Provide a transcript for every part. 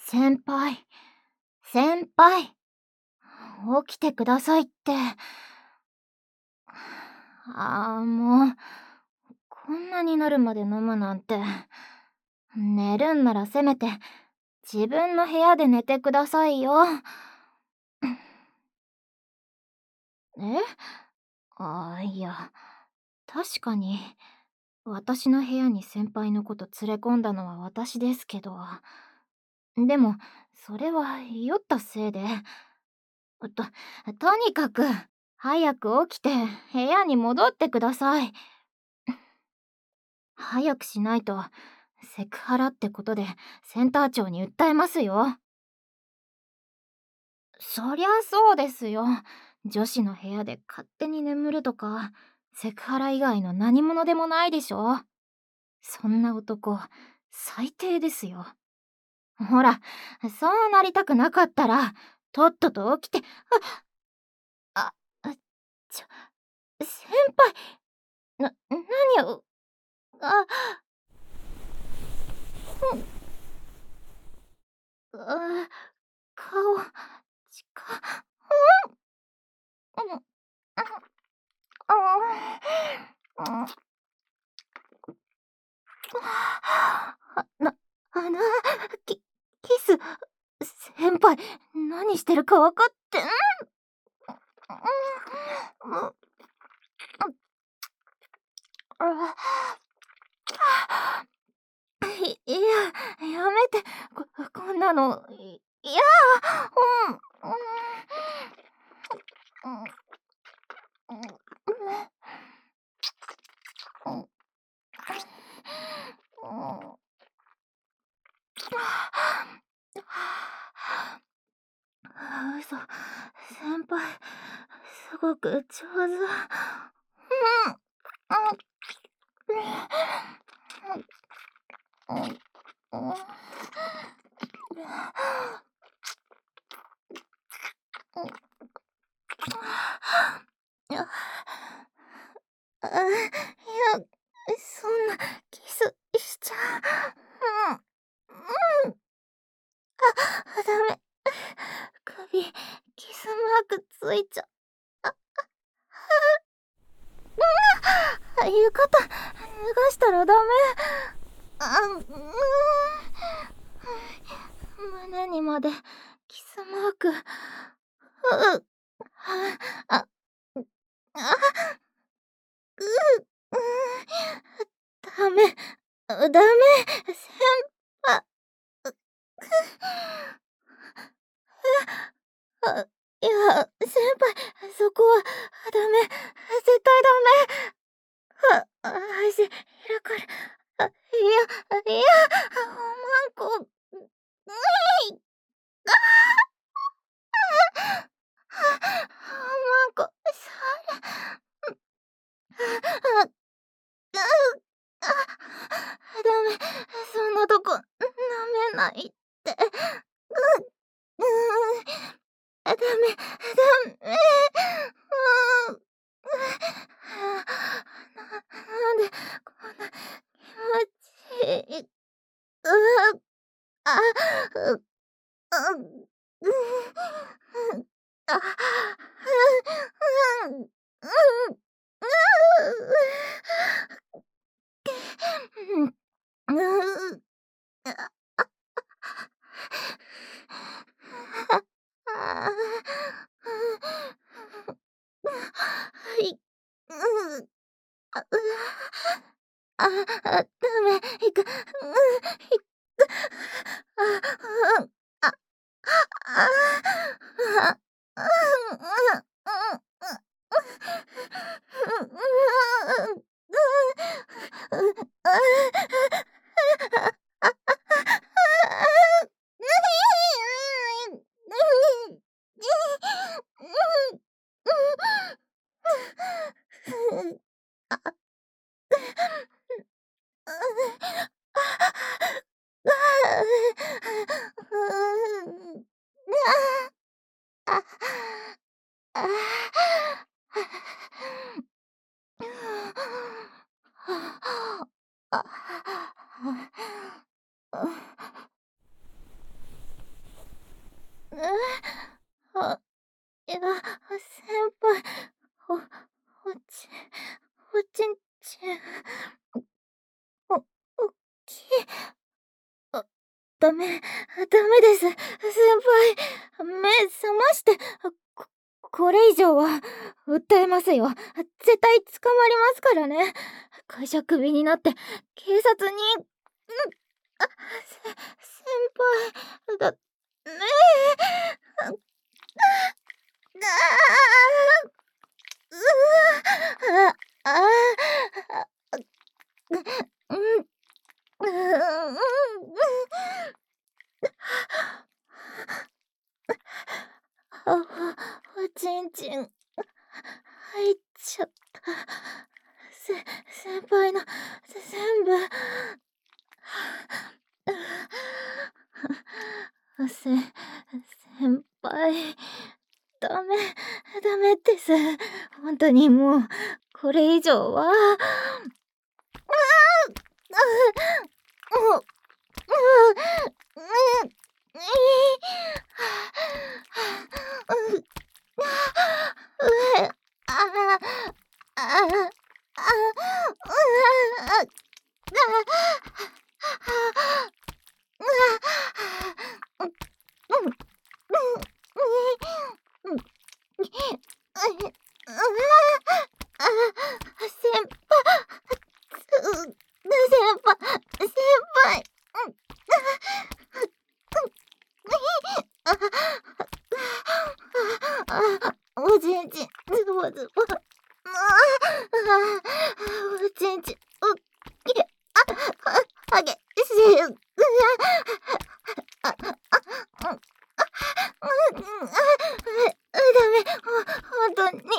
先輩、先輩、起きてくださいって。もう、こんなになるまで飲むなんて。寝るんならせめて、自分の部屋で寝てくださいよ。えいや、確かに、私の部屋に先輩のこと連れ込んだのは私ですけど。でも、それは酔ったせいで。と、とにかく、早く起きて部屋に戻ってください。早くしないと、セクハラってことでセンター長に訴えますよ。そりゃそうですよ。女子の部屋で勝手に眠るとか、セクハラ以外の何者でもないでしょ。そんな男、最低ですよ。ほら、そうなりたくなかったら、とっとと起きて、あ、あ、ちょ、先輩、何を、あ、うん、顔、近、うん、うん、うん、な、キ、キス、先輩、何してるか分かって、うん、いや、やめて、こんなの、いや、うん、うん、うん、うん、うん、嘘、先輩、すごく上手。うん、うん、うん、うん、いや、そんな、キスしちゃう。うん、うん、ダメ。首、キスマークついちゃう。浴衣、脱がしたらダメ。胸にまで、キスマーク。あ、あ、う、ダメ、ダメ、先輩。いや、先輩、そこは、ダメ、絶対ダメ。足、開かれ、いや、おまんこ、おまんこ、それ、ダメ、そんなとこ、舐めないって。うダメ、ダメ。うん。なんで、こんな気持ちいい。あ、う、う、あ、うん、うん、うん、うん、はい、うん、あ、ダメ、いく、あ、うん、あ、あ、 ダメです。先輩、目覚まして、これ以上は、訴えますよ。絶対捕まりますからね。会社クビになって、警察に、先輩、ねえ、あうん、おちんちん、入っちゃった。先輩の、全部、先輩、ダメ、ダメです。本当にもう、これ以上は、おちんちん、ズボズボ。おちんちん、おっき、はげし、ダメ、本当に、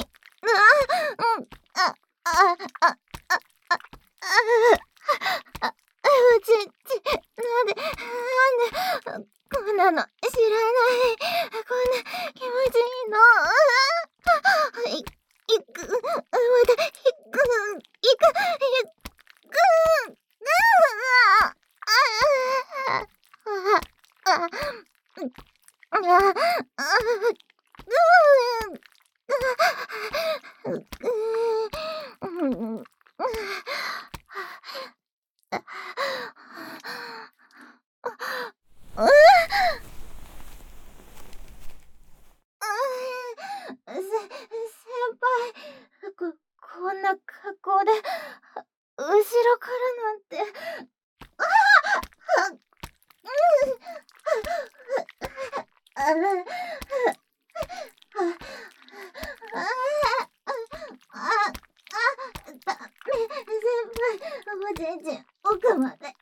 おちんちん、なんで、こんなの知らない、こんな気持ちいいの。いく、また、いく、先輩、こんな格好で、後ろからなんて。ダメ、先輩、おちんちん、奥まで。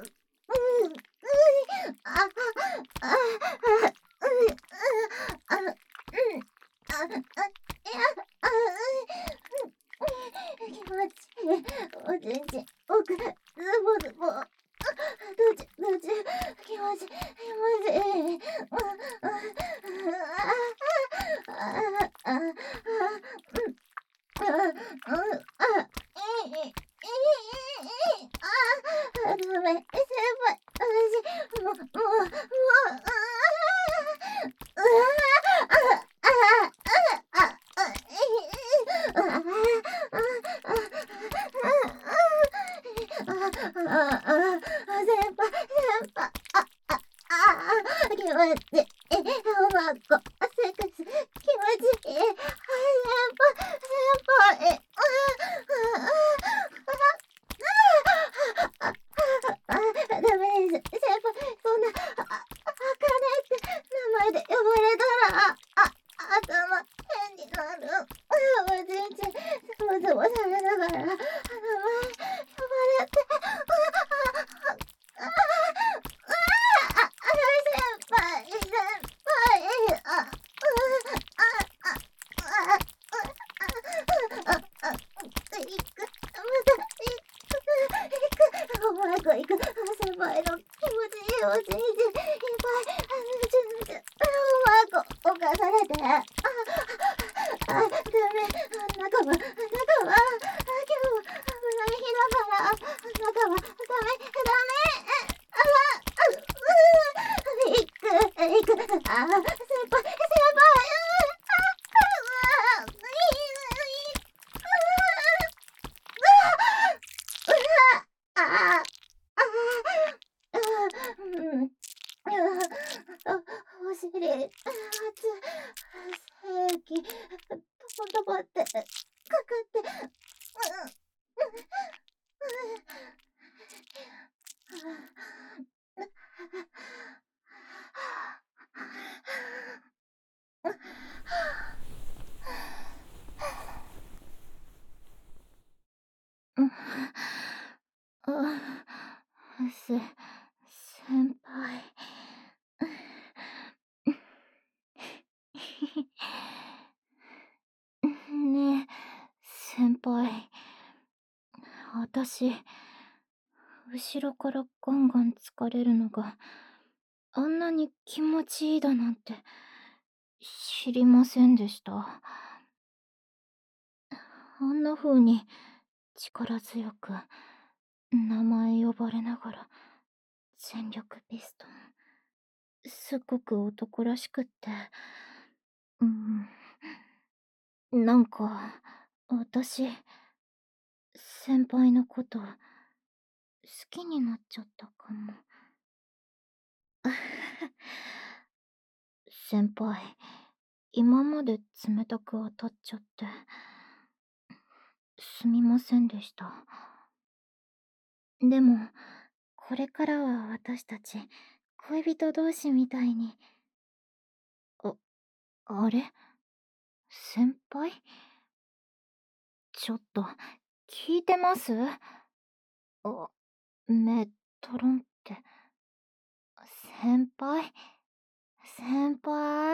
気持ちいい。おちんちん、奥、ズボズボ。どっち、気持ちいい。ダメ、先輩、私、もう、気持ちいい。おまっこ、セックス、気持ちいい。先輩、ダメです。先輩、そんな、あかねって名前で呼ばれたら、頭変になる。おちんちん、ズボズボされながら、名前呼ばれて、行く、先輩の気持ちいいおちんちん、いっぱい、うまく犯されて、ダメ、中は、今日は危ない日だから、中は、ダメ、行く、先輩、 尻、圧、正気、とばってかかって、先輩。ねえ、先輩。私、後ろからガンガン疲れるのがあんなに気持ちいいだなんて知りませんでした。あんな風に力強く名前呼ばれながら全力ピストン。すっごく男らしくって、うん、なんか私、先輩のこと好きになっちゃったかも。先輩、今まで冷たく当たっちゃってすみませんでした。でも、これからは私たち恋人同士みたいに。あ、あれ、先輩、ちょっと聞いてます？目トロンって。先輩、先輩。